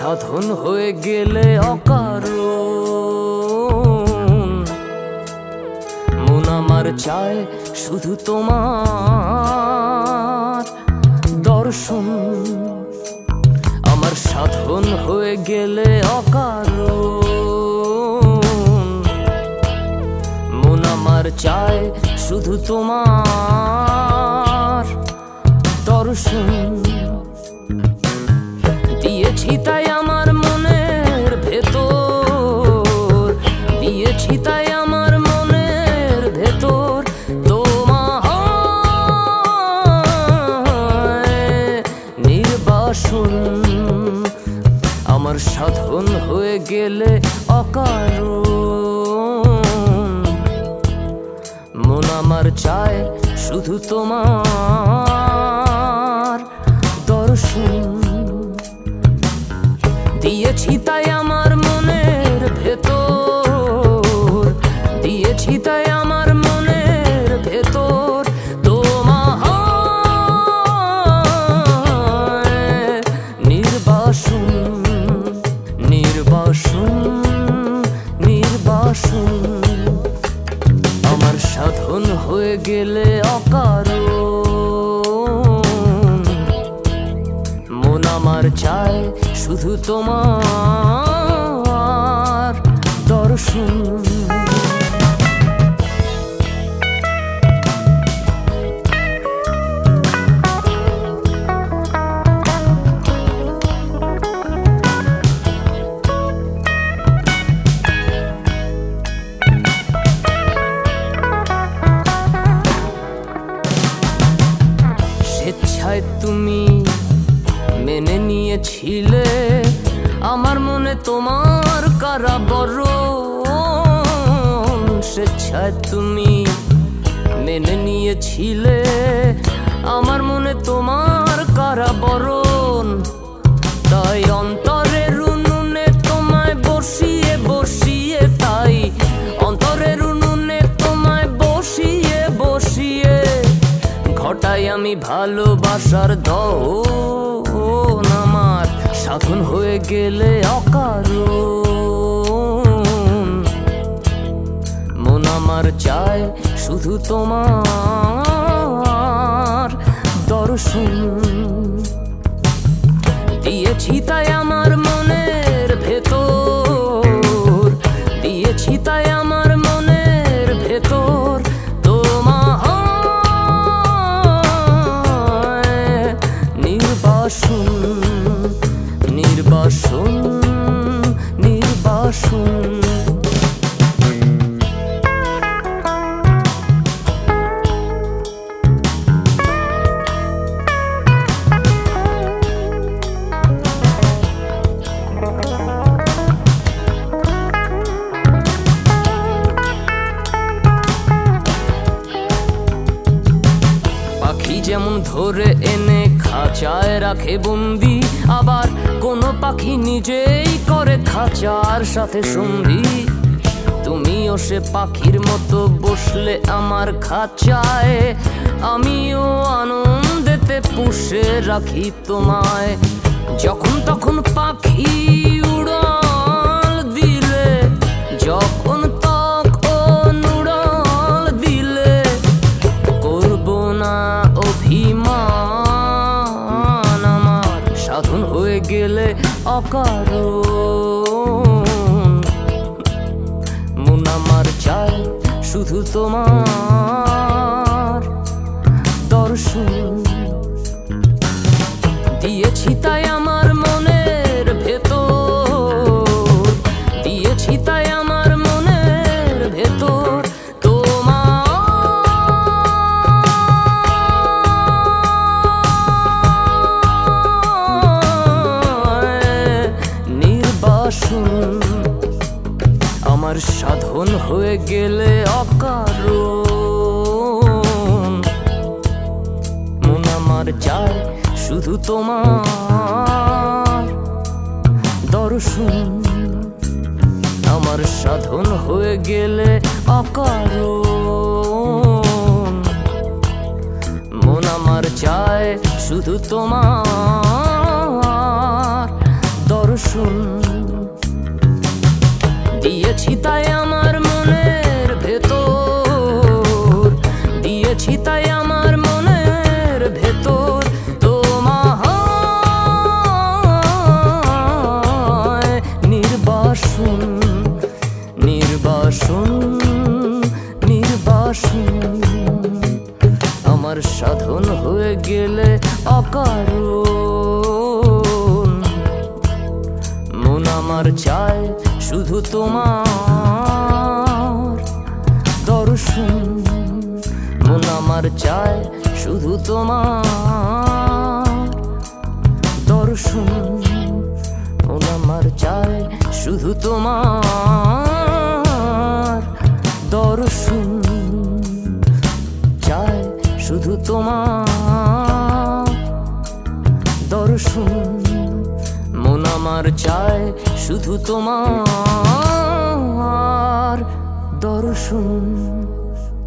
সাধন হয়ে গেলে অকারণ, মন আমার চায় শুধু তোমার দর্শন। আমার সাধন হয়ে গেলে অকারণ, মন আমার চায় শুধু তোমার দর্শন। দিয়েছি তাই আমার মনের ভেতর, দিয়েছি তাই আমার মনের ভেতর তোমায় নির্বাসন। আমার সাধন হয়ে গেলে অকারণ, মন আমার চায় শুধু তোমার দর্শন। দিয়েছি তাই আমার মনের ভেতর, দিয়েছি তাই আমার মনের ভেতর তোমায় নির্বাসন, নির্বাসন, নির্বাসন। আমার সাধন হয়ে গেলে অকারণ, মন আমার চায় শুধু তোমার দর্শন। স্বেচ্ছায় তুমি মেনে নিয়েছিলে আমার মনে তোমার কারাবরণ। স্বেচ্ছায় তুমি মেনে নিয়েছিলে আমার মনে তোমার কারাবরণ। তাই অন্তরের উনুনে তোমায় বসিয়ে বসিয়ে, তাই অন্তরের উনুনে তোমায় বসিয়ে বসিয়ে ঘটাই আমি ভালোবাসার দহন। আমার সাধন হয়ে গেলে অকারণ, মন আমার চায় শুধু তোমার দর্শন। দিয়েছি তাই আমার মনের ভেতর, দিয়েছি তাই আমার মনের ভেতর তোমায় নির্বাসন, নির্বাসন, নির্বাসন। পাখি যেমন ধরে এনে খাঁচায় রাখে বন্দি, আবার কোনো পাখি নিজেই করে খাঁচার সাথে সন্ধি। তুমিও সে পাখির মতো বসলে আমার খাঁচায়, আমিও আনন্দেতে পুষে রাখি তোমায়। যখন তখন পাখি উড়াল দিলে, যখন তখন উড়াল দিলে করব না অভিমান। আমার সাধন হয়ে গেলে অকারণ, মন আমার চায় শুধু তোমার দর্শন। দিয়েছি তাই আমার মনের ভেতর, দিয়েছি তাই আমার মনের ভেতর তোমায় নির্বাসন। আমার সাধন হয়ে গেলে অকারণ, মন আমার চায় শুধু তোমার দর্শন। আমার সাধন হয়ে গেলে অকারণ, মন আমার চায় শুধু তোমার দর্শন। দর্শন। দিয়েছি তাই আমার মনের ভেতর, দিয়েছি তাই আমার মনের ভেতর তোমায় নির্বাসন, নির্বাসন, নির্বাসন। আমার সাধন হয়ে গেলে অকারণ, মন আমার চায় শুধু তোমার দর্শন। মন আমার চায় শুধু তোমার দর্শন। মন আমার চায় শুধু তোমার দর্শন, চায় শুধু তোমার দর্শন। মন আমার চায় শুধু তোমার দর্শন।